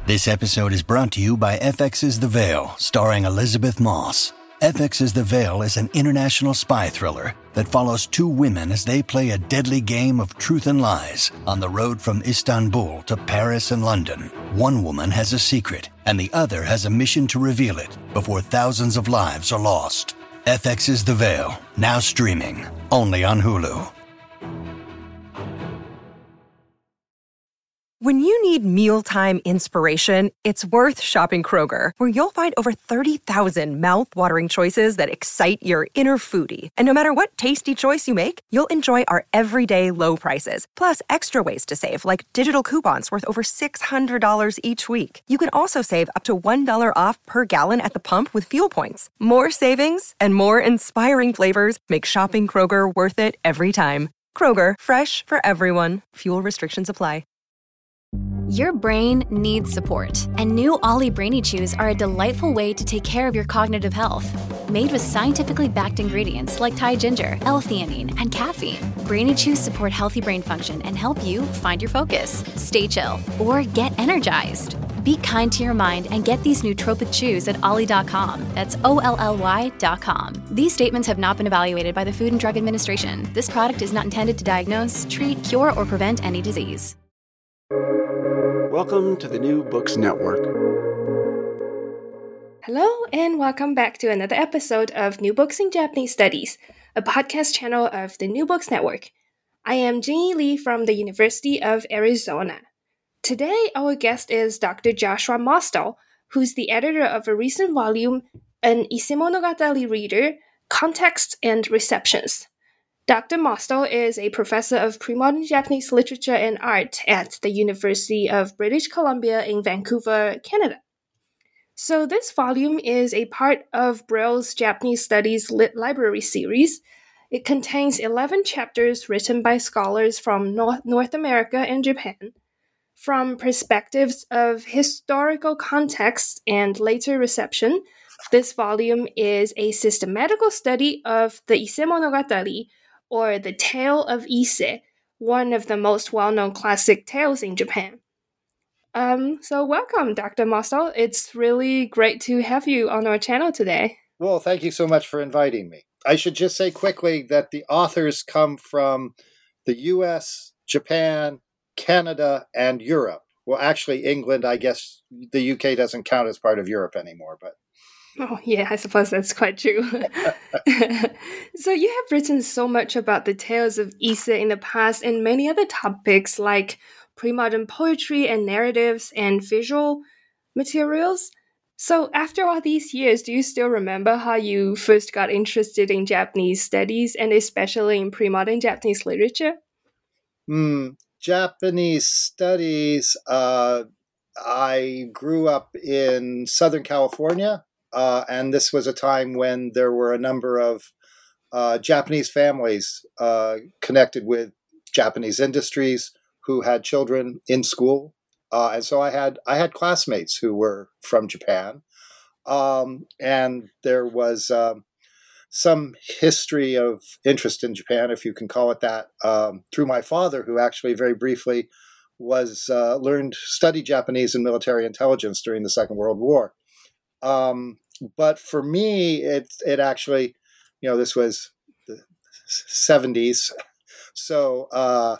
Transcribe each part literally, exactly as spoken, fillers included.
This episode is brought to you by F X's The Veil, starring Elizabeth Moss. F X's The Veil is an international spy thriller that follows two women as they play a deadly game of truth and lies on the road from Istanbul to Paris and London. One woman has a secret, and the other has a mission to reveal it before thousands of lives are lost. F X's The Veil, now streaming, only on Hulu. When you need mealtime inspiration, it's worth shopping Kroger, where you'll find over thirty thousand mouth-watering choices that excite your inner foodie. And no matter what tasty choice you make, you'll enjoy our everyday low prices, plus extra ways to save, like digital coupons worth over six hundred dollars each week. You can also save up to one dollar off per gallon at the pump with fuel points. More savings and more inspiring flavors make shopping Kroger worth it every time. Kroger, fresh for everyone. Fuel restrictions apply. Your brain needs support, and new Ollie Brainy Chews are a delightful way to take care of your cognitive health. Made with scientifically backed ingredients like Thai ginger, L-theanine, and caffeine, Brainy Chews support healthy brain function and help you find your focus, stay chill, or get energized. Be kind to your mind and get these nootropic chews at ollie dot com. That's O L L Y dot com. These statements have not been evaluated by the Food and Drug Administration. This product is not intended to diagnose, treat, cure, or prevent any disease. Welcome to the New Books Network. Hello, and welcome back to another episode of New Books in Japanese Studies, a podcast channel of the New Books Network. I am Jinyi Lee from the University of Arizona. Today, our guest is Doctor Joshua Mostel, who's the editor of a recent volume, An Isemonogatari Reader, Context and Receptions. Doctor Mostel is a professor of pre-modern Japanese literature and art at the University of British Columbia in Vancouver, Canada. So this volume is a part of Braille's Japanese Studies Lit Library series. It contains eleven chapters written by scholars from North, North America and Japan. From perspectives of historical context and later reception, this volume is a systematical study of the Isemonogatari, or The Tale of Ise, one of the most well-known classic tales in Japan. Um, so welcome, Doctor Mostel. It's really great to have you on our channel today. Well, thank you so much for inviting me. I should just say quickly that the authors come from the U S, Japan, Canada, and Europe. Well, actually, England, I guess the U K doesn't count as part of Europe anymore, but Oh, yeah, I suppose that's quite true. So you have written so much about the tales of Ise in the past and many other topics like pre-modern poetry and narratives and visual materials. So after all these years, do you still remember how you first got interested in Japanese studies and especially in pre-modern Japanese literature? Hmm, Japanese studies, uh, I grew up in Southern California. Uh, and this was a time when there were a number of uh, Japanese families uh, connected with Japanese industries who had children in school, uh, and so I had I had classmates who were from Japan, um, and there was um, some history of interest in Japan, if you can call it that, um, through my father, who actually very briefly was uh, learned studied Japanese in military intelligence during the Second World War. Um, but for me, it it actually, you know, this was the seventies, so uh,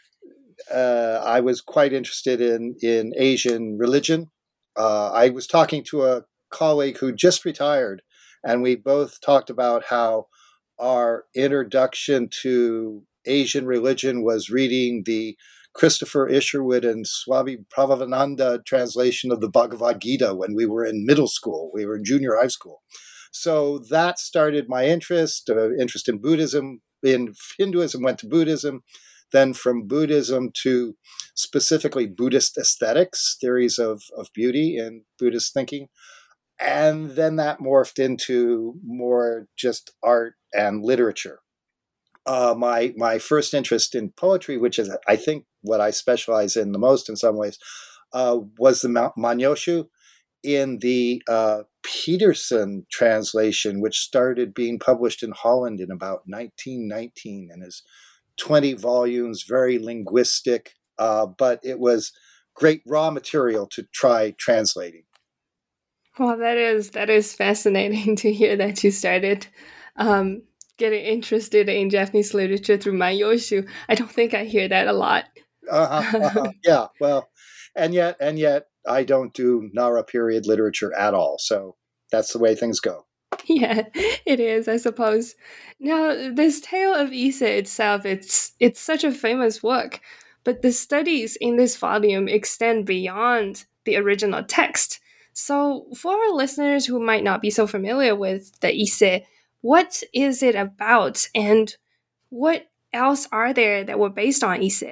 uh, I was quite interested in in Asian religion. Uh, I was talking to a colleague who just retired, and we both talked about how our introduction to Asian religion was reading the Christopher Isherwood and Swami Prabhavananda translation of the Bhagavad Gita when we were in middle school. We were in junior high school. So that started my interest, uh, interest in Buddhism. In Hinduism, went to Buddhism. Then from Buddhism to specifically Buddhist aesthetics, theories of, of beauty and Buddhist thinking. And then that morphed into more just art and literature. Uh, my my first interest in poetry, which is, I think, what I specialize in the most in some ways, uh, was the Manyoshu in the uh, Peterson translation, which started being published in Holland in about nineteen nineteen and is twenty volumes, very linguistic, uh, but it was great raw material to try translating. Well, that is that is fascinating to hear that you started um, getting interested in Japanese literature through Manyoshu. I don't think I hear that a lot. Uh-huh, uh-huh. Yeah, well, and yet, and yet, I don't do Nara period literature at all. So that's the way things go. Yeah, it is, I suppose. Now, this tale of Ise itself, it's it's such a famous work, but the studies in this volume extend beyond the original text. So, for our listeners who might not be so familiar with the Ise, what is it about, and what else are there that were based on Ise?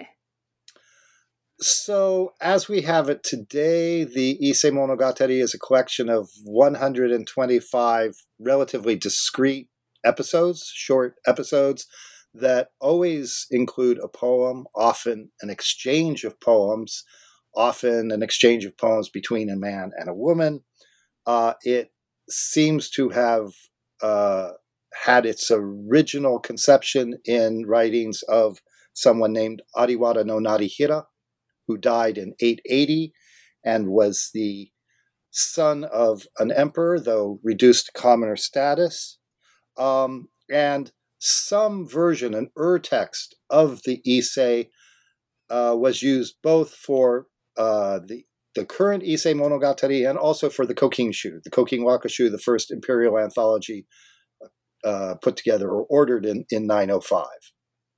So, as we have it today, the Ise Monogatari is a collection of one hundred twenty-five relatively discrete episodes, short episodes, that always include a poem, often an exchange of poems, often an exchange of poems between a man and a woman. Uh, it seems to have uh, had its original conception in writings of someone named Ariwara no Narihira, who died in eight eighty and was the son of an emperor, though reduced to commoner status. Um, and some version, an ur-text of the Ise, uh, was used both for uh, the, the current Ise Monogatari and also for the Kokinshu, the Kokin Wakashu, the first imperial anthology uh, put together or ordered in, in nine oh five.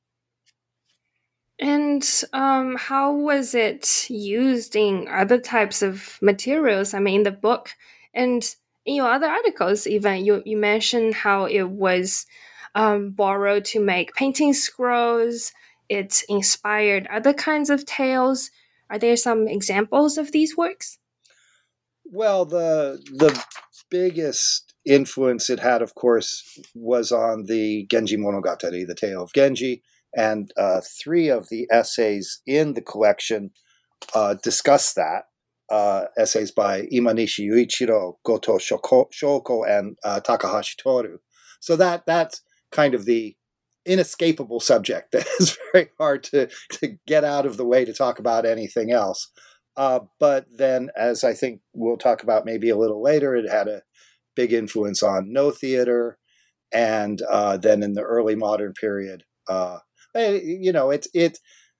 And um, how was it used in other types of materials? I mean, in the book and in your other articles, even you, you mentioned how it was um, borrowed to make painting scrolls. It inspired other kinds of tales. Are there some examples of these works? Well, the the biggest influence it had, of course, was on the Genji Monogatari, the tale of Genji. And uh, three of the essays in the collection uh, discuss that. Uh, essays by Imanishi Yuichiro, Goto Shoko, Shoko, and uh, Takahashi Toru. So that that's kind of the inescapable subject that is very hard to, to get out of the way to talk about anything else. Uh, but then, as I think we'll talk about maybe a little later, it had a big influence on Noh theater, and uh, then in the early modern period, uh, you know, it's it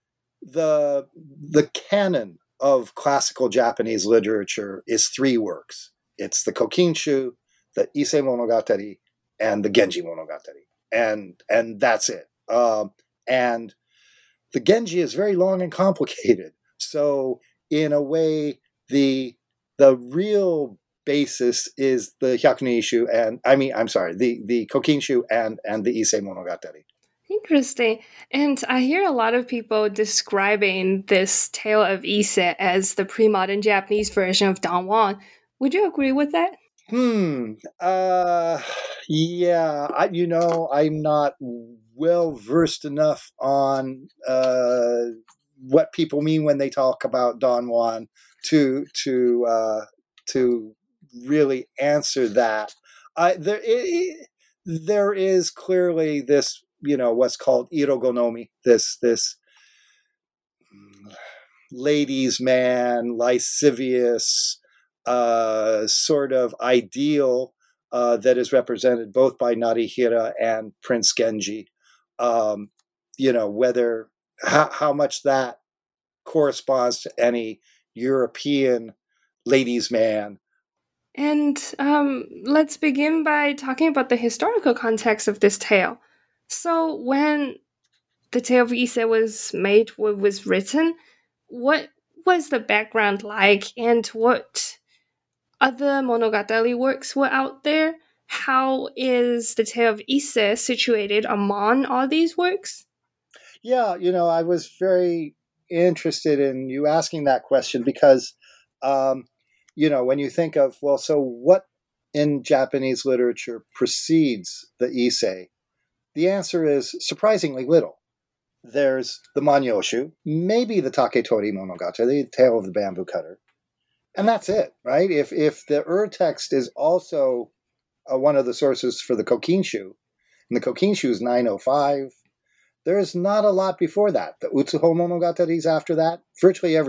the the canon of classical Japanese literature is three works. It's the Kokinshu, the Ise Monogatari, and the Genji Monogatari, and and that's it. Um, and the Genji is very long and complicated. So in a way, the the real basis is the Hyakunishu, and I mean, I'm sorry, the the Kokinshu and and the Ise Monogatari. Interesting. And I hear a lot of people describing this tale of Ise as the pre-modern Japanese version of Don Juan. Would you agree with that? Hmm. Uh, yeah. I, you know, I'm not well versed enough on uh, what people mean when they talk about Don Juan to to uh, to really answer that. I there it, there is clearly this, you know, what's called irogonomi, this this ladies' man, lascivious uh, sort of ideal uh, that is represented both by Narihira and Prince Genji. Um, you know, whether how, how much that corresponds to any European ladies' man. And um, let's begin by talking about the historical context of this tale. So when the tale of Ise was made, was written, what was the background like, and what other monogatari works were out there? How is the tale of Ise situated among all these works? Yeah, you know, I was very interested in you asking that question because, um, you know, when you think of, well, so what in Japanese literature precedes the Ise? The answer is surprisingly little. There's the Manyoshu, maybe the Taketori Monogatari, the Tale of the Bamboo Cutter, and that's it, right? If if the ur-text is also uh, one of the sources for the Kokinshu, and the Kokinshu is nine oh five, there's not a lot before that. The Utsuho Monogatari is after that, virtually everything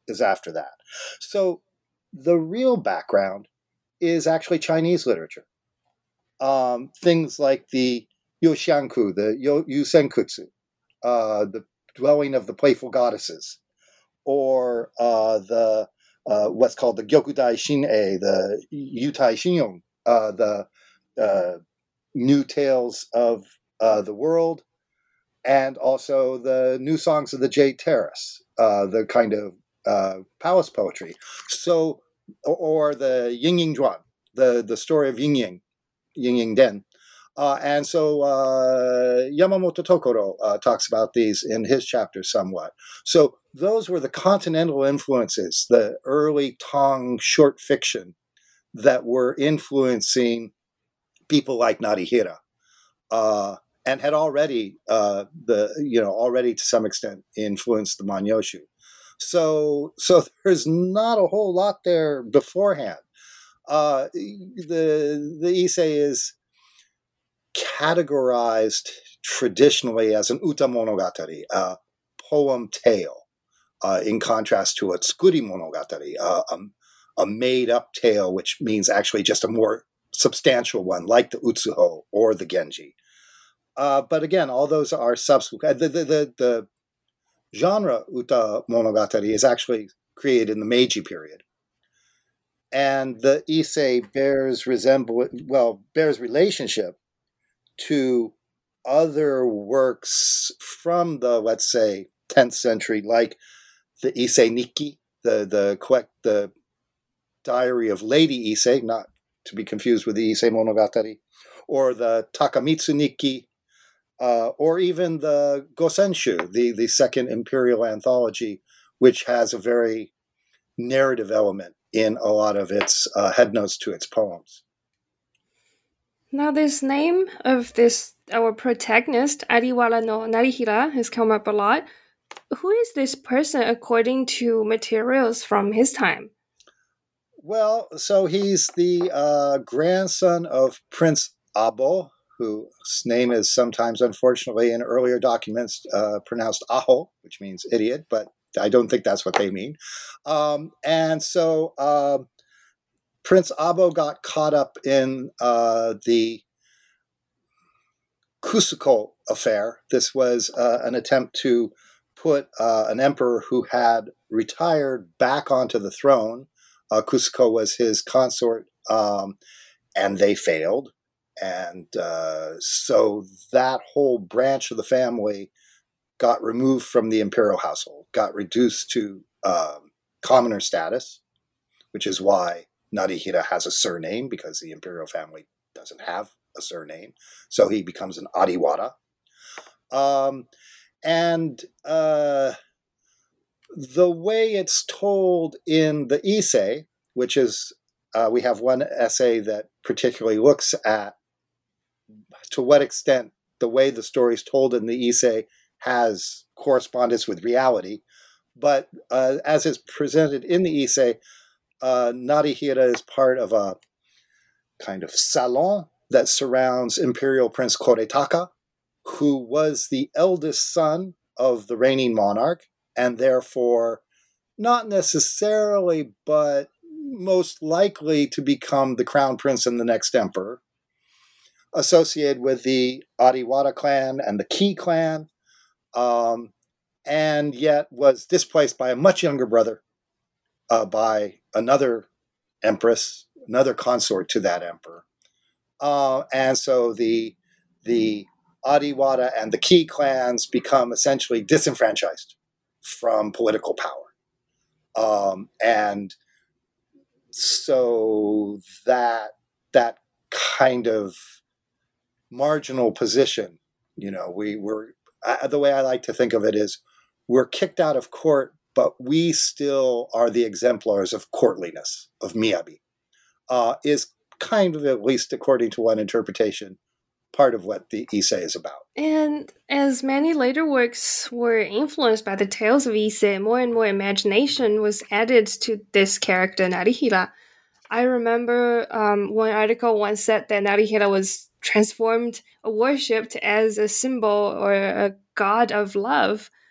is after that. So the real background is actually Chinese literature. Um, things like the Yoshanku, the Yo- Yusenkutsu, uh, the dwelling of the playful goddesses, or uh, the uh, what's called the Gyokudai Shin-e, the Yutai Shinyong, uh, the uh, new tales of uh, the world, and also the new songs of the Jade Terrace, uh, the kind of uh, palace poetry. So, or the Ying Ying Zhuan, the, the story of Ying Ying, Ying Ying Den. Uh, and so uh, Yamamoto Tokoro uh, talks about these in his chapter somewhat. So those were the continental influences, the early Tang short fiction that were influencing people like Narihira, uh, and had already uh, the you know already to some extent influenced the Manyoshu. So so there's not a whole lot there beforehand. Uh, the the Issei is categorized traditionally as an uta monogatari, a poem tale, uh, in contrast to a tsukuri monogatari, uh, a, a made-up tale, which means actually just a more substantial one, like the Utsuho or the Genji. Uh, but again, all those are subsequent. The, the, the, the genre uta monogatari is actually created in the Meiji period. And the Issei bears resemble well bears relationship to other works from the, let's say, tenth century, like the Issei Nikki, the the the Diary of Lady Issei, not to be confused with the Issei Monogatari, or the Takamitsu Nikki, uh, or even the Gosenshu, the, the second imperial anthology, which has a very narrative element in a lot of its uh, headnotes to its poems. Now, this name of this our protagonist, Ariwara no Narihira, has come up a lot. Who is this person according to materials from his time? Well, so he's the uh, grandson of Prince Abo, whose name is sometimes, unfortunately, in earlier documents uh, pronounced Aho, which means idiot, but I don't think that's what they mean. Um, and so uh, Prince Abo got caught up in uh, the Kusuko affair. This was uh, an attempt to put uh, an emperor who had retired back onto the throne. Uh, Kusuko was his consort, um, and they failed. And uh, so that whole branch of the family got removed from the imperial household, got reduced to um, commoner status, which is why Narihira has a surname, because the imperial family doesn't have a surname. So he becomes an Ariwara. Um, and uh, the way it's told in the Issei, which is, uh, we have one essay that particularly looks at to what extent the way the story is told in the Issei has correspondence with reality. But uh, as is presented in the Issei, uh, Narihira is part of a kind of salon that surrounds Imperial Prince Koretaka, who was the eldest son of the reigning monarch, and therefore not necessarily, but most likely to become the crown prince and the next emperor, associated with the Ariwara clan and the Ki clan, um, and yet was displaced by a much younger brother, uh, by another empress, another consort to that emperor. Uh, and so the the Ariwara and the Ki clans become essentially disenfranchised from political power. Um, and so that that kind of marginal position, you know, we were, uh, the way I like to think of it is, we're kicked out of court, but we still are the exemplars of courtliness, of miyabi, uh, is kind of, at least according to one interpretation, part of what the Issei is about. And as many later works were influenced by the tales of Issei, more and more imagination was added to this character, Narihira. I remember um, one article once said that Narihira was transformed or worshipped as a symbol or a god of love.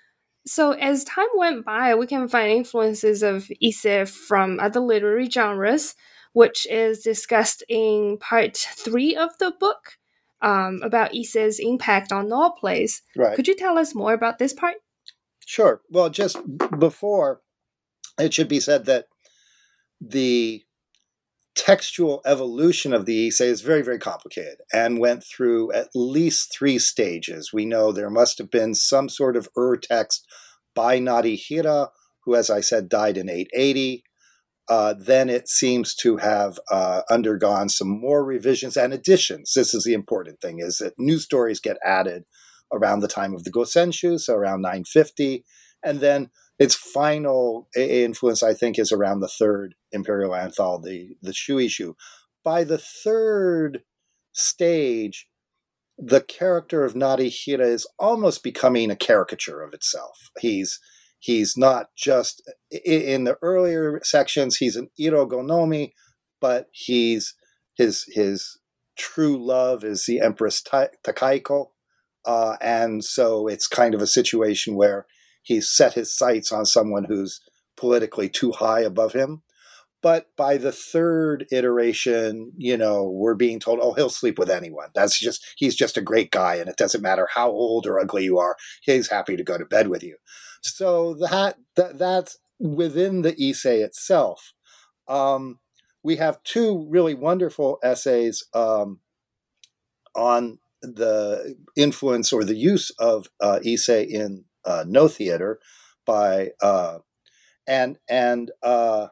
So as time went by, we can find influences of ise from other literary genres, which is discussed in part three of the book um, about ise's impact on all plays. Right. Could you tell us more about this part? Sure. Well, just before, it should be said that the textual evolution of the ise is very, very complicated and went through at least three stages. We know there must have been some sort of ur-text by Narihira, who, as I said, died in eight eighty. Uh, then it seems to have uh, undergone some more revisions and additions. This is the important thing, is that new stories get added around the time of the Gosenshu, so around nine fifty. And then its final influence, I think, is around the third imperial anthology, the Shueishu. By the third stage, the character of Narihira is almost becoming a caricature of itself. He's he's not just, in the earlier sections, he's an Irogonomi, but he's his his true love is the Empress Takaiko. Uh, and so it's kind of a situation where he's set his sights on someone who's politically too high above him. But by the third iteration, you know, we're being told, oh, he'll sleep with anyone. That's just, he's just a great guy, and it doesn't matter how old or ugly you are. He's happy to go to bed with you. So that, that that's within the ise itself. Um, we have two really wonderful essays um, on the influence or the use of uh, ise in uh, no theater by uh, and and uh,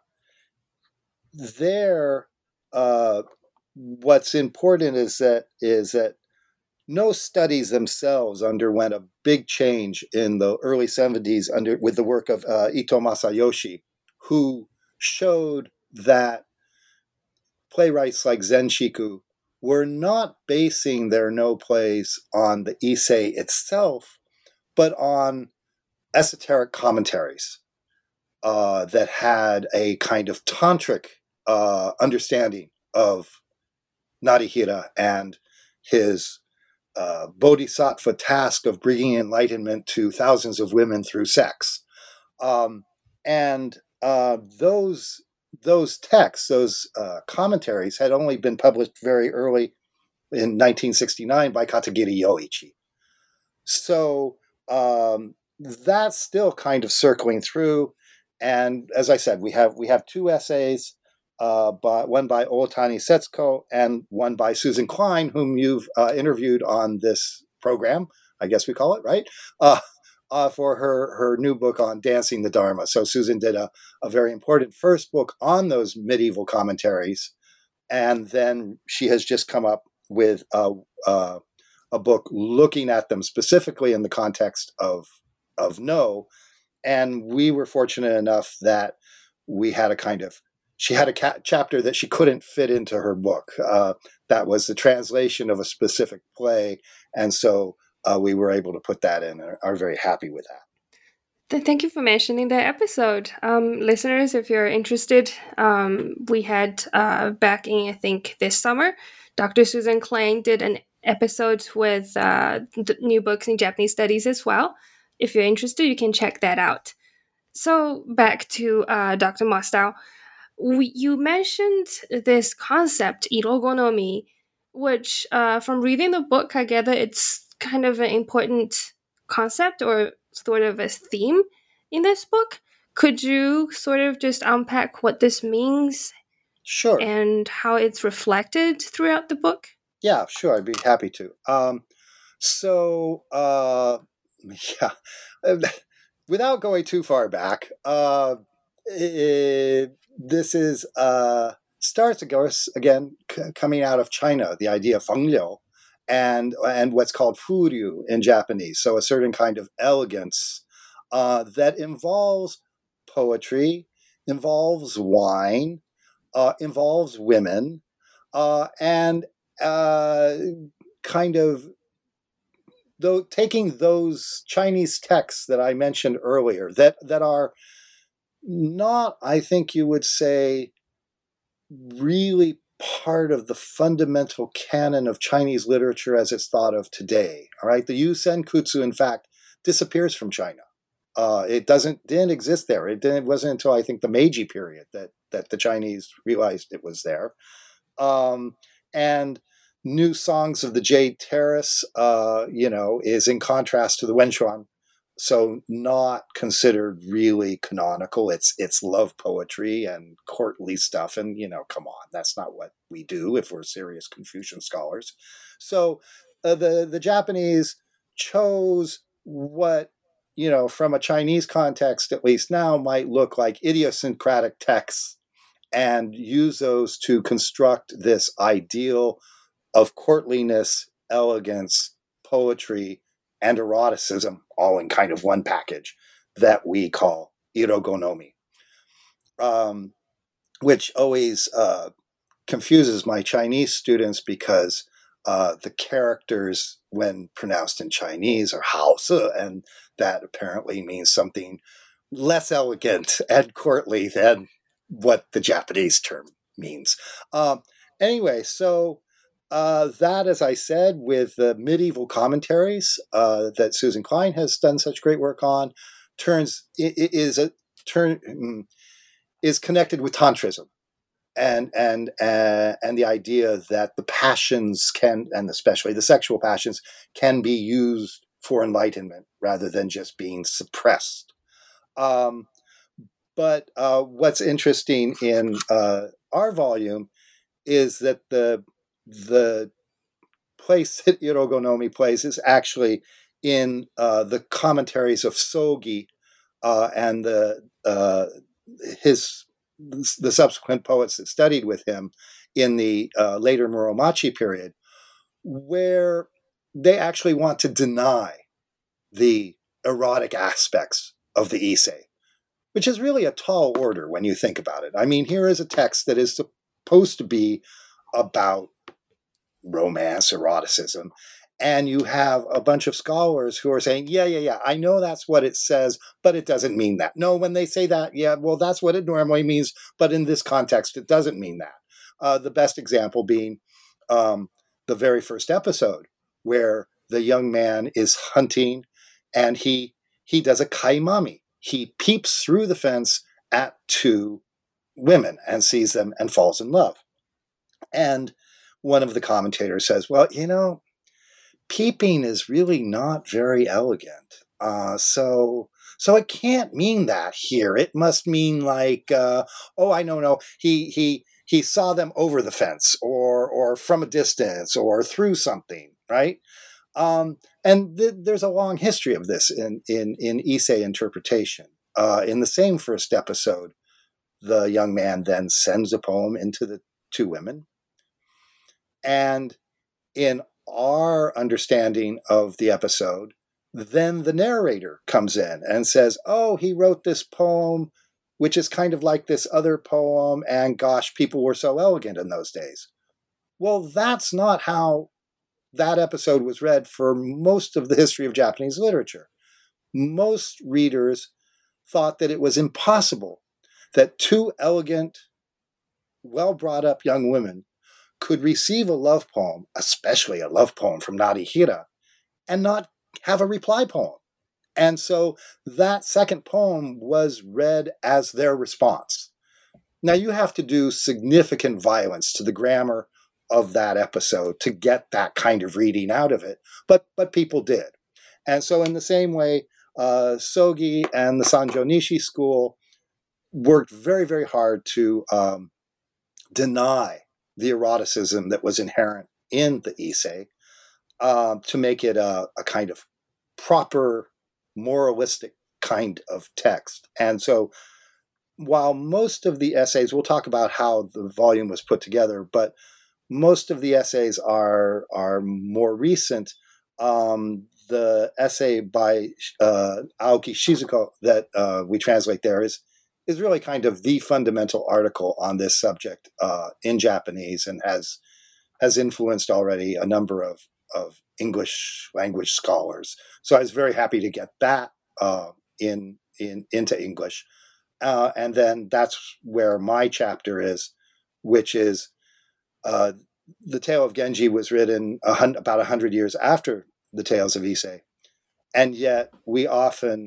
there uh, what's important is that is that no studies themselves underwent a big change in the early seventies under with the work of uh, Ito Masayoshi, who showed that playwrights like Zenshiku were not basing their no plays on the ise itself, but on esoteric commentaries uh, that had a kind of tantric uh, understanding of Narihira and his uh, bodhisattva task of bringing enlightenment to thousands of women through sex. Um, and uh, those those texts, those uh, commentaries, had only been published very early in nineteen sixty-nine by Katagiri Yoichi. So um, that's still kind of circling through. And as I said, we have we have two essays, uh, by, one by Ootani Setsuko and one by Susan Klein, whom you've uh, interviewed on this program, I guess we call it, right? Uh, uh, for her, her new book on Dancing the Dharma. So Susan did a, a very important first book on those medieval commentaries. And then she has just come up with a, a, a book looking at them specifically in the context of, of No. And we were fortunate enough that we had a kind of, she had a ca- chapter that she couldn't fit into her book. Uh, that was the translation of a specific play. And so uh, we were able to put that in and are very happy with that. Thank you for mentioning that episode. Um, listeners, if you're interested, um, we had uh, back in, I think, this summer, Doctor Susan Klein did an episode with uh, the New Books in Japanese Studies as well. If you're interested, you can check that out. So back to uh, Doctor Mostow. We, you mentioned this concept, Irogonomi, which uh, from reading the book, I gather it's kind of an important concept or sort of a theme in this book. Could you sort of just unpack what this means? Sure. And how it's reflected throughout the book? Yeah, sure. I'd be happy to. Um, so, uh, yeah, without going too far back, uh, it, this is uh, starts, of course, again, c- coming out of China, the idea of fengliu, and and what's called furyu in Japanese. So a certain kind of elegance uh, that involves poetry, involves wine, uh, involves women, uh, and uh, kind of though taking those Chinese texts that I mentioned earlier that that are not, I think you would say, really part of the fundamental canon of Chinese literature as it's thought of today. All right, the Yu Senkutsu, in fact, disappears from China Uh, it doesn't didn't exist there. It didn't. It wasn't until I think the Meiji period that that the Chinese realized it was there. Um, and New Songs of the Jade Terrace, uh, you know, is in contrast to the Wenchuan, so not considered really canonical. It's it's love poetry and courtly stuff, and you know, come on, that's not what we do if we're serious Confucian scholars. So uh, the the Japanese chose what, you know, from a Chinese context, at least now, might look like idiosyncratic texts and use those to construct this ideal of courtliness, elegance, poetry, and eroticism, all in kind of one package that we call Irogonomi, um, which always uh, confuses my Chinese students because uh, the characters, when pronounced in Chinese, are Haose, and that apparently means something less elegant and courtly than what the Japanese term means. Um, anyway, so uh, that, as I said, with the medieval commentaries uh, that Susan Klein has done such great work on, turns is a turn is connected with Tantrism. And and uh, and the idea that the passions can, and especially the sexual passions, can be used for enlightenment rather than just being suppressed. Um, but uh, what's interesting in uh, our volume is that the the place that Irogonomi plays is actually in uh, the commentaries of Sogi uh, and the uh, his. the subsequent poets that studied with him in the uh, later Muromachi period, where they actually want to deny the erotic aspects of the Issei, which is really a tall order when you think about it. I mean, here is a text that is supposed to be about romance, eroticism, and you have a bunch of scholars who are saying, yeah, yeah, yeah, I know that's what it says, but it doesn't mean that. No, when they say that, yeah, well, that's what it normally means, but in this context, it doesn't mean that. Uh, the best example being um, the very first episode, where the young man is hunting, and he he does a kaimami. He peeps through the fence at two women and sees them and falls in love. And one of the commentators says, well, you know, peeping is really not very elegant. Uh, so so it can't mean that here. It must mean like, uh, oh, I know, no, he he he saw them over the fence or or from a distance or through something, right? Um, and th- there's a long history of this in in in Issei interpretation. Uh, in the same first episode, the young man then sends a poem into the two women, and in our understanding of the episode, then the narrator comes in and says, oh, he wrote this poem, which is kind of like this other poem, and gosh, people were so elegant in those days. Well, that's not how that episode was read for most of the history of Japanese literature. Most readers thought that it was impossible that two elegant, well-brought-up young women could receive a love poem, especially a love poem from Narihira, and not have a reply poem. And so that second poem was read as their response. Now, you have to do significant violence to the grammar of that episode to get that kind of reading out of it, but but people did. And so in the same way, uh, Sogi and the Sanjo Nishi school worked very, very hard to um, deny the eroticism that was inherent in the Issei, uh, to make it a, a kind of proper, moralistic kind of text. And so while most of the essays, we'll talk about how the volume was put together, but most of the essays are, are more recent. Um, the essay by uh, Aoki Shizuko that uh, we translate there is is really kind of the fundamental article on this subject uh, in Japanese, and has has influenced already a number of, of English language scholars. So I was very happy to get that uh, in in into English. Uh, and then that's where my chapter is, which is uh, the Tale of Genji was written a hun- about one hundred years after the Tales of Issei. And yet we often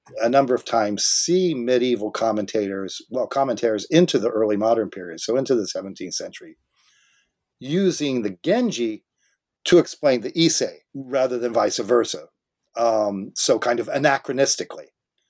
a number of times see medieval commentators, well, commentators into the early modern period, so into the seventeenth century, using the Genji to explain the Issei rather than vice versa. Um, so kind of anachronistically.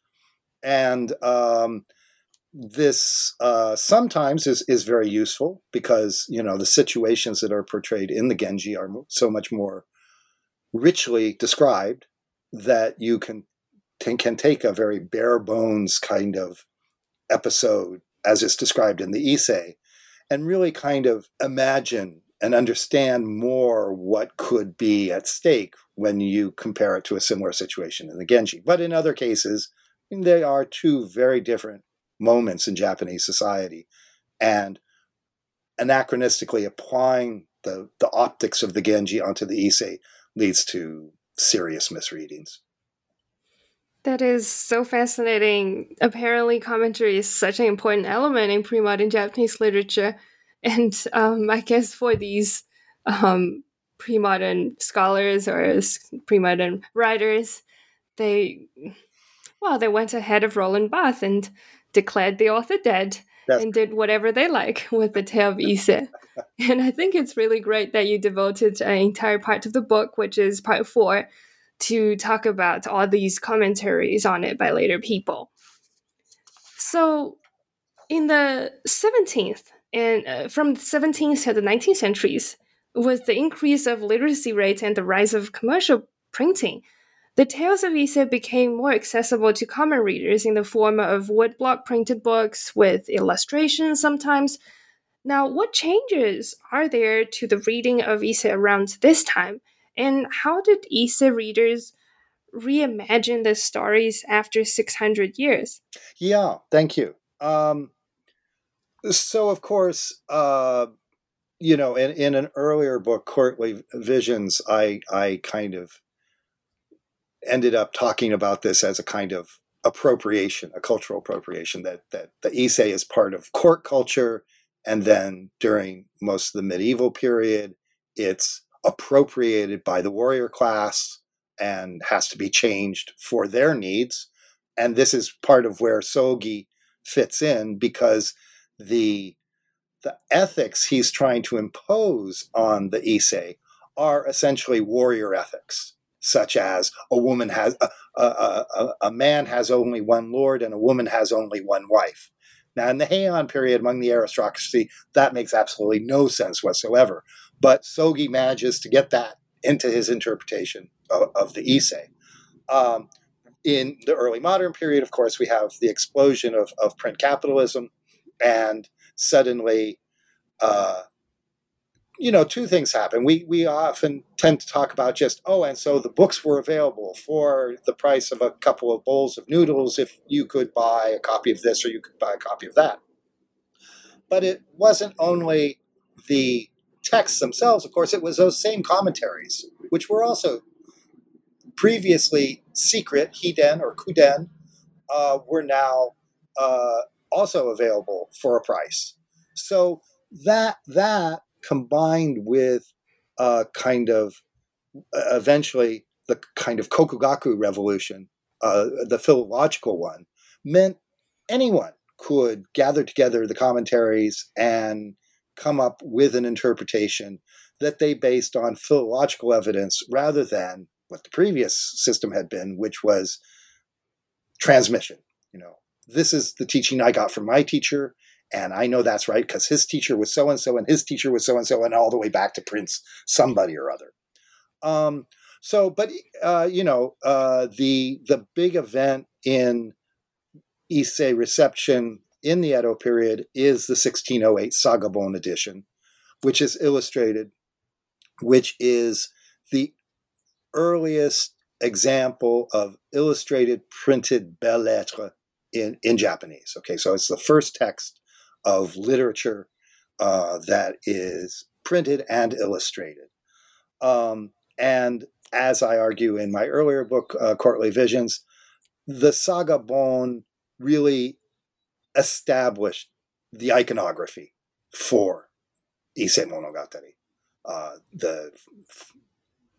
And um, this uh, sometimes is, is very useful because, you know, the situations that are portrayed in the Genji are so much more richly described that you can can take a very bare bones kind of episode as it's described in the Issei and really kind of imagine and understand more what could be at stake when you compare it to a similar situation in the Genji. But in other cases, they are two very different moments in Japanese society, and anachronistically applying the, the optics of the Genji onto the Issei leads to serious misreadings. That is so fascinating. Apparently, commentary is such an important element in pre-modern Japanese literature. And um, I guess for these um, pre-modern scholars or pre-modern writers, they, well, they went ahead of Roland Barthes and declared the author dead. That's and did whatever they like with the tale of Issei. And I think it's really great that you devoted an entire part of the book, which is part four, to talk about all these commentaries on it by later people. So in the seventeenth, and uh, from the seventeenth to the nineteenth centuries, with the increase of literacy rates and the rise of commercial printing, the tales of Issei became more accessible to common readers in the form of woodblock printed books with illustrations sometimes. Now, what changes are there to the reading of Issei around this time? And how did Issei readers reimagine the stories after six hundred years? Yeah, thank you. Um, so, of course, uh, you know, in, in an earlier book, Courtly Visions, I, I kind of ended up talking about this as a kind of appropriation, a cultural appropriation, that, that the Issei is part of court culture. And then during most of the medieval period, it's appropriated by the warrior class and has to be changed for their needs. And this is part of where Sogi fits in, because the, the ethics he's trying to impose on the Issei are essentially warrior ethics, such as a woman has a, a, a, a man has only one lord and a woman has only one wife. Now, in the Heian period, among the aristocracy, that makes absolutely no sense whatsoever. But Sogi manages to get that into his interpretation of, of the Issei. Um, in the early modern period, of course, we have the explosion of, of print capitalism, and suddenly, uh, you know, two things happen. We we often tend to talk about just, oh, and so the books were available for the price of a couple of bowls of noodles if you could buy a copy of this or you could buy a copy of that. But it wasn't only the texts themselves, of course, it was those same commentaries, which were also previously secret, hiden or kuden, uh, were now uh, also available for a price. So that that combined with uh, kind of uh, eventually the kind of Kokugaku revolution, uh, the philological one, meant anyone could gather together the commentaries and come up with an interpretation that they based on philological evidence rather than what the previous system had been, which was transmission. You know, this is the teaching I got from my teacher, and I know that's right because his teacher was so-and-so and his teacher was so-and-so, and all the way back to Prince somebody or other. Um, so, but, uh, you know, uh, the the big event in Issei reception in the Edo period is the sixteen oh eight Sagabon edition, which is illustrated, which is the earliest example of illustrated printed belles-lettres in, in Japanese. Okay, so it's the first text of literature uh, that is printed and illustrated. Um, and as I argue in my earlier book, uh, Courtly Visions, the Sagabon really established the iconography for Issei Monogatari. Uh, the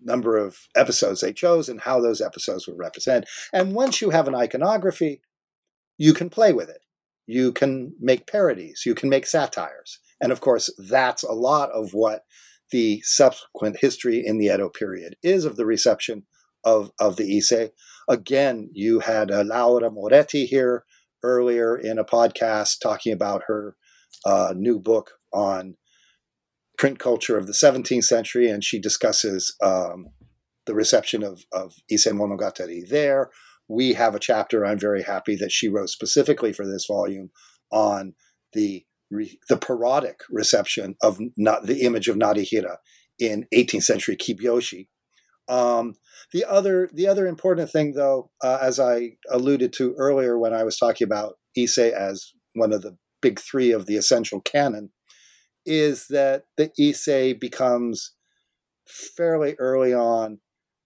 number of episodes they chose and how those episodes would represent. And once you have an iconography, you can play with it. You can make parodies. You can make satires. And of course, that's a lot of what the subsequent history in the Edo period is of the reception of, of the Issei. Again, you had uh, Laura Moretti here earlier in a podcast talking about her uh, new book on print culture of the seventeenth century, and she discusses um, the reception of, of Issei Monogatari there. We have a chapter I'm very happy that she wrote specifically for this volume on the re, the parodic reception of not, the image of Narihira in eighteenth century Kibyoushi. Um, the other the other important thing, though, uh, as I alluded to earlier when I was talking about Issei as one of the big three of the essential canon, is that the Issei becomes fairly early on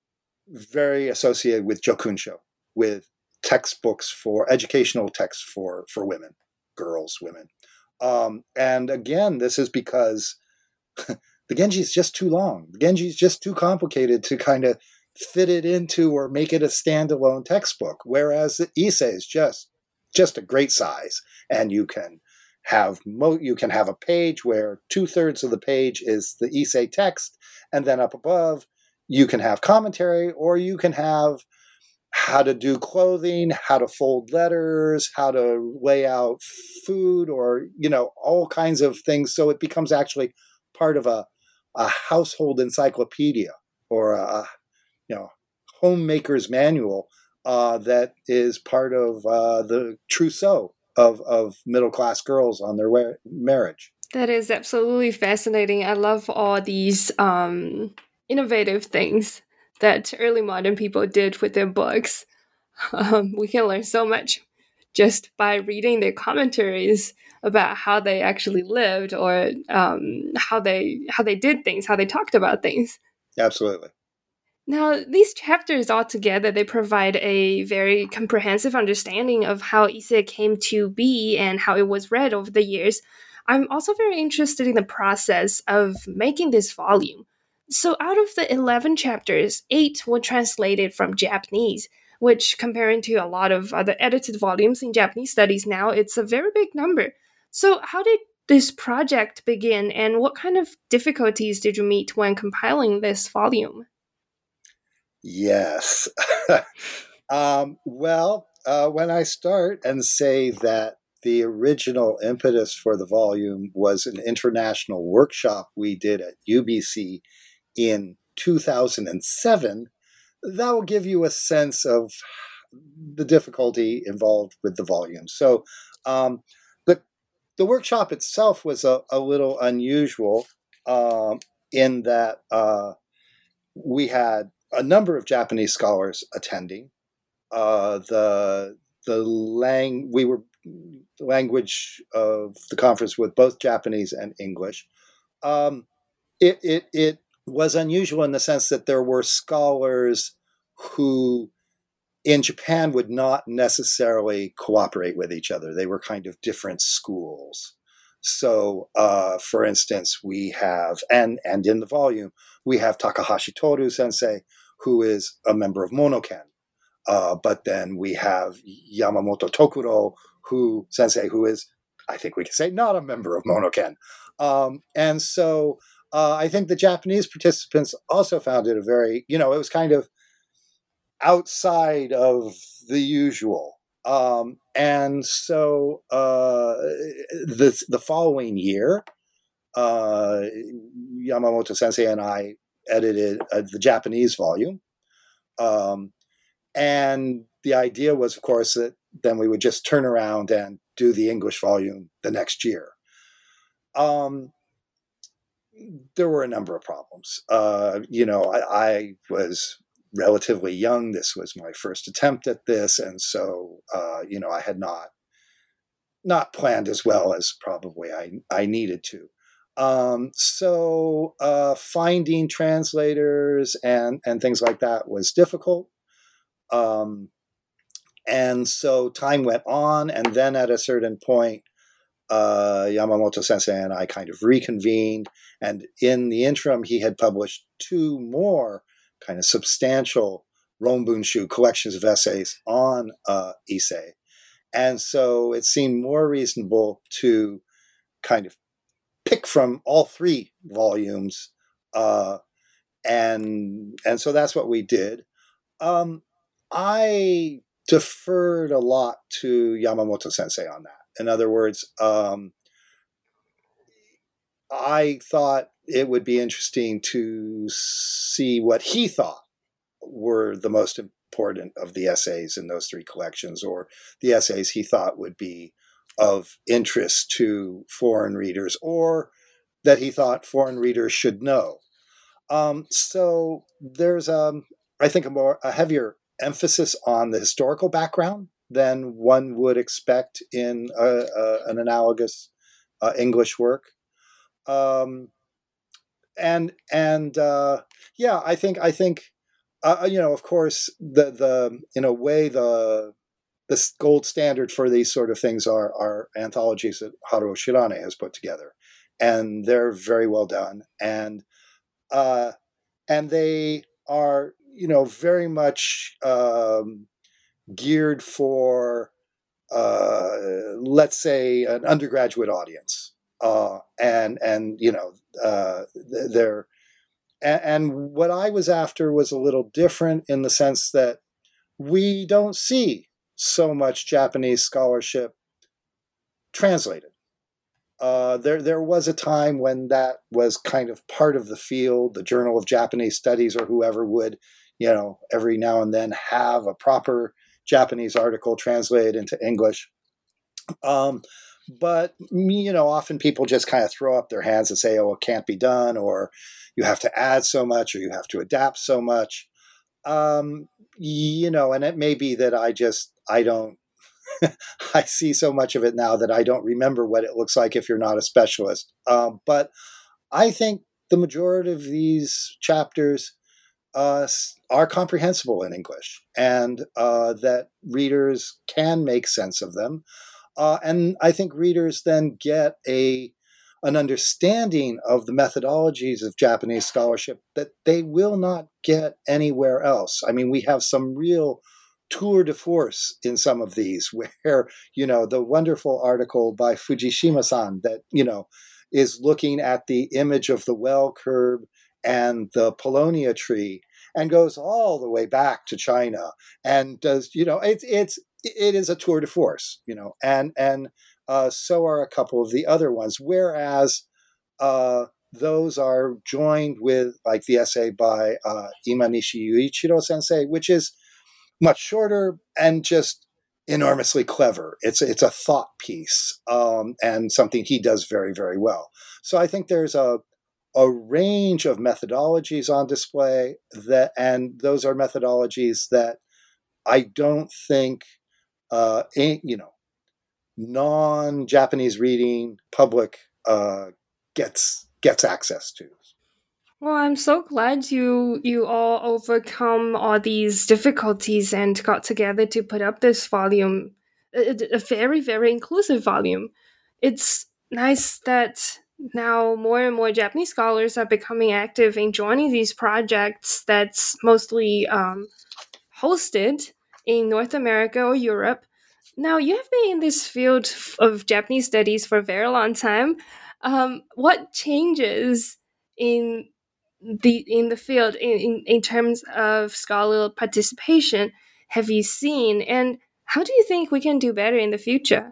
very associated with Jokunsho, with textbooks for educational texts for, for women, girls, women. Um, and again, this is because the Genji is just too long. The Genji is just too complicated to kind of fit it into or make it a standalone textbook, whereas the Issei is just, just a great size. And you can have mo- you can have a page where two-thirds of the page is the Issei text, and then up above you can have commentary, or you can have how to do clothing, how to fold letters, how to lay out food, or, you know, all kinds of things. So it becomes actually part of a, a household encyclopedia, or a, you know, homemaker's manual uh, that is part of uh, the trousseau of, of middle-class girls on their way, marriage. That is absolutely fascinating. I love all these um, innovative things that early modern people did with their books. Um, we can learn so much just by reading their commentaries about how they actually lived, or um, how they how they did things, how they talked about things. Absolutely. Now, these chapters all together, they provide a very comprehensive understanding of how Issei came to be and how it was read over the years. I'm also very interested in the process of making this volume. So out of the eleven chapters, eight were translated from Japanese, which, comparing to a lot of other edited volumes in Japanese studies now, it's a very big number. So how did this project begin, and what kind of difficulties did you meet when compiling this volume? Yes. um, well, uh, when I start and say that the original impetus for the volume was an international workshop we did at U B C in two thousand seven, that will give you a sense of the difficulty involved with the volume. So um, the, the workshop itself was a, a little unusual um, in that uh, we had a number of Japanese scholars attending. Uh, the the lang we were the language of the conference with both Japanese and English. Um, it it it was unusual in the sense that there were scholars who in Japan would not necessarily cooperate with each other. They were kind of different schools. So, uh, for instance, we have, and and in the volume, we have Takahashi Toru sensei, who is a member of Monoken. Uh, but then we have Yamamoto Tokuro, who sensei, who is, I think we can say, not a member of Monoken. Um, and so uh, I think the Japanese participants also found it a very, you know, it was kind of outside of the usual. Um, and so uh, the, the following year, uh, Yamamoto sensei and I edited uh, the Japanese volume. Um, and the idea was, of course, that then we would just turn around and do the English volume the next year. Um, there were a number of problems. Uh, you know, I, I was relatively young. This was my first attempt at this. And so, uh, you know, I had not, not planned as well as probably I, I needed to. Um, so uh, finding translators and, and things like that was difficult. Um, and so time went on, and then at a certain point, uh, Yamamoto sensei and I kind of reconvened, and in the interim, he had published two more kind of substantial Ronbunshu collections of essays on uh, Issei. And so it seemed more reasonable to kind of pick from all three volumes. Uh, and and so that's what we did. Um, I deferred a lot to Yamamoto Sensei on that. In other words, um, I thought it would be interesting to see what he thought were the most important of the essays in those three collections, or the essays he thought would be of interest to foreign readers, or that he thought foreign readers should know. Um, so there's, um, I think, a more a heavier emphasis on the historical background than one would expect in a, a, an analogous uh, English work. Um, and and uh, yeah, I think I think uh, you know, of course, the the in a way the the gold standard for these sort of things are are anthologies that Haruo Shirane has put together, and they're very well done, and uh, and they are, you know, very much um, geared for uh, let's say an undergraduate audience. Uh, and, and, you know, uh, they're, and, and what I was after was a little different in the sense that we don't see so much Japanese scholarship translated. Uh, there, there was a time when that was kind of part of the field. The Journal of Japanese Studies or whoever would, you know, every now and then have a proper Japanese article translated into English. Um, But, you know, often people just kind of throw up their hands and say, oh, it can't be done, or you have to add so much, or you have to adapt so much. Um, you know, and it may be that I just, I don't, I see so much of it now that I don't remember what it looks like if you're not a specialist. Um, but I think the majority of these chapters uh, are comprehensible in English, and uh, that readers can make sense of them. Uh, and I think readers then get a an understanding of the methodologies of Japanese scholarship that they will not get anywhere else. I mean, we have some real tour de force in some of these where, you know, the wonderful article by Fujishima-san that, you know, is looking at the image of the well curb and the Paulownia tree and goes all the way back to China and does, you know, it's, it's, it is a tour de force, you know, and and uh, so are a couple of the other ones. Whereas uh, those are joined with, like the essay by uh, Imanishi Yuichiro Sensei, which is much shorter and just enormously clever. It's it's a thought piece um, and something he does very, very well. So I think there's a a range of methodologies on display that, and those are methodologies that I don't think. Uh, you know, non-Japanese reading public uh, gets gets access to. Well, I'm so glad you you all overcome all these difficulties and got together to put up this volume, a, a very, very inclusive volume. It's nice that now more and more Japanese scholars are becoming active in joining these projects that's mostly um, hosted in North America or Europe. Now, you have been in this field of Japanese studies for a very long time. Um, what changes in the in the field in, in, in terms of scholarly participation have you seen, and how do you think we can do better in the future?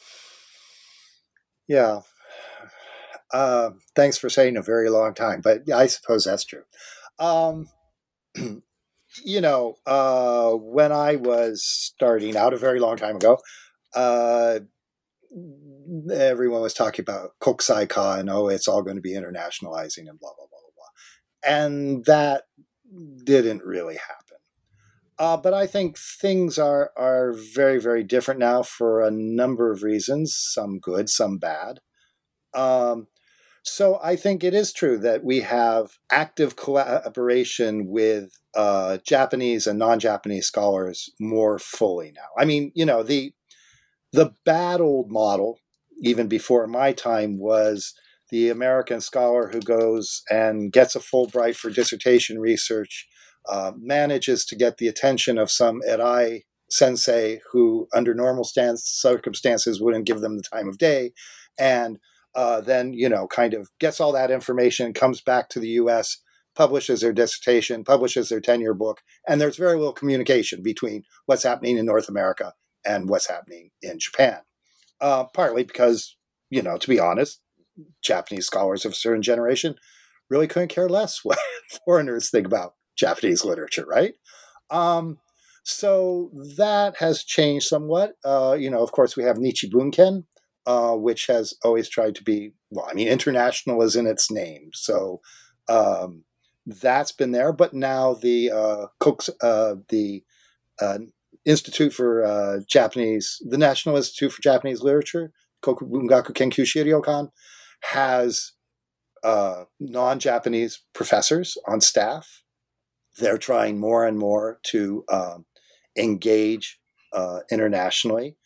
Yeah. Uh, thanks for saying a very long time, but I suppose that's true. Um, you know, uh, when I was starting out a very long time ago, uh, everyone was talking about Kokusai-ka and, oh, it's all going to be internationalizing and blah, blah, blah, blah, blah. And that didn't really happen. Uh, but I think things are, are very, very different now for a number of reasons, some good, some bad. Um, So I think it is true that we have active collaboration with uh, Japanese and non-Japanese scholars more fully now. I mean, you know, the the bad old model, even before my time, was the American scholar who goes and gets a Fulbright for dissertation research, uh, manages to get the attention of some erai sensei who, under normal stance, circumstances, wouldn't give them the time of day, and uh, then, you know, kind of gets all that information, comes back to the U S, publishes their dissertation, publishes their tenure book, and there's very little communication between what's happening in North America and what's happening in Japan. Uh, partly because, you know, to be honest, Japanese scholars of a certain generation really couldn't care less what foreigners think about Japanese literature, right? Um, so that has changed somewhat. Uh, you know, of course, we have Nichi Bunken, uh, which has always tried to be, well, I mean, international is in its name. So um, that's been there. But now the uh, Koks, uh, the uh, Institute for uh, Japanese, the National Institute for Japanese Literature, Koku Bungaku Kenkyushi Ryokan, has uh, non-Japanese professors on staff. They're trying more and more to um, engage uh, internationally.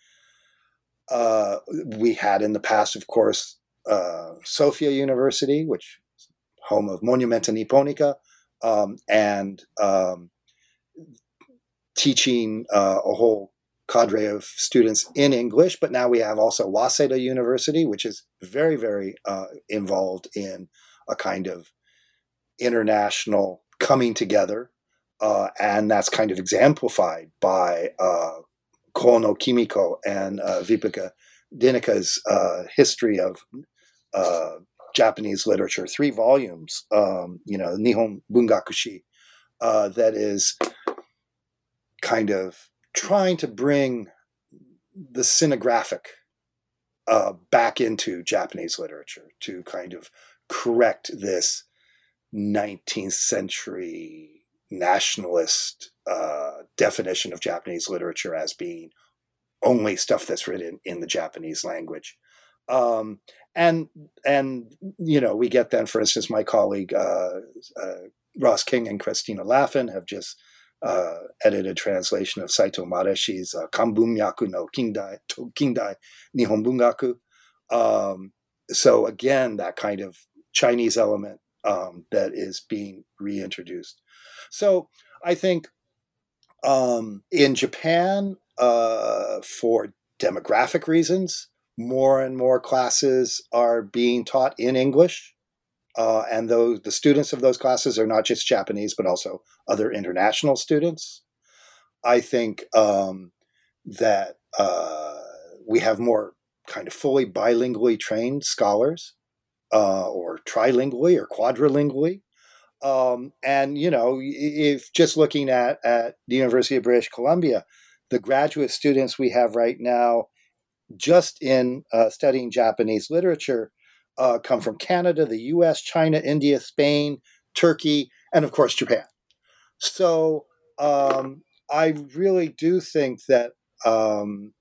Uh, we had in the past, of course, uh, Sophia University, which is home of Monumenta Nipponica, um, and um, teaching uh, a whole cadre of students in English. But now we have also Waseda University, which is very, very uh, involved in a kind of international coming together. Uh, and that's kind of exemplified by uh, Kono Kimiko and uh, Vipika Dinika's uh, history of uh, Japanese literature, three volumes, um, you know, Nihon Bungakushi, uh, that is kind of trying to bring the cinegraphic uh, back into Japanese literature to kind of correct this nineteenth century nationalist uh, definition of Japanese literature as being only stuff that's written in the Japanese language. Um, and, and, you know, we get then, for instance, my colleague, uh, uh, Ross King and Christina Laffin have just uh, edited translation of Saito Mareshi's uh, Kanbunmyaku no Kindai, to Kindai Nihon Bungaku. Um, so again, that kind of Chinese element um, that is being reintroduced. So I think um, in Japan, uh, for demographic reasons, more and more classes are being taught in English. Uh, and those, the students of those classes are not just Japanese, but also other international students. I think um, that uh, we have more kind of fully bilingually trained scholars, uh, or trilingually or quadrilingually. Um, and, you know, if just looking at, at the University of British Columbia, the graduate students we have right now just in uh, studying Japanese literature uh, come from Canada, the U S, China, India, Spain, Turkey, and of course, Japan. So um, I really do think that um,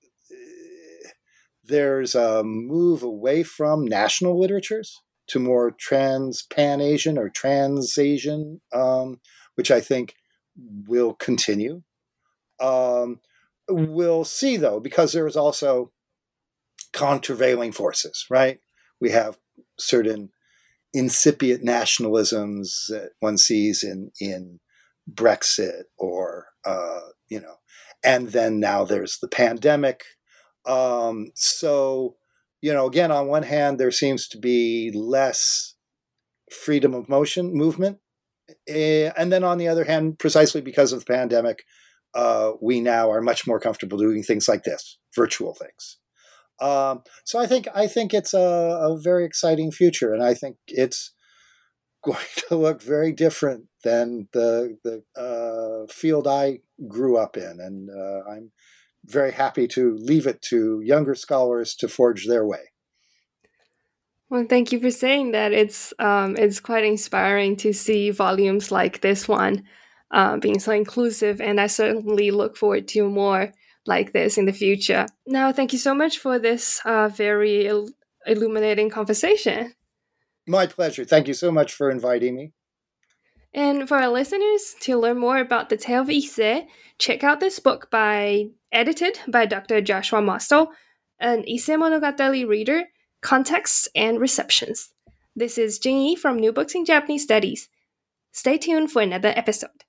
there's a move away from national literatures to more trans-Pan-Asian or trans-Asian, um, which I think will continue. Um, we'll see, though, because there's also countervailing forces, right? We have certain incipient nationalisms that one sees in, in Brexit or, uh, you know, and then now there's the pandemic. Um, so, you know, again, on one hand, there seems to be less freedom of motion movement. Uh, and then on the other hand, precisely because of the pandemic, uh, we now are much more comfortable doing things like this, virtual things. Um, so I think I think it's a, a very exciting future, and I think it's going to look very different than the the uh, field I grew up in, and uh, I'm very happy to leave it to younger scholars to forge their way. Well, thank you for saying that. It's um, it's quite inspiring to see volumes like this one uh, being so inclusive, and I certainly look forward to more like this in the future. Now, thank you so much for this uh, very il- illuminating conversation. My pleasure. Thank you so much for inviting me. And for our listeners, to learn more about the Tale of Ise, check out this book by edited by Doctor Joshua Mostel, an Ise Monogatari reader, Contexts and Receptions. This is Jingyi from New Books in Japanese Studies. Stay tuned for another episode.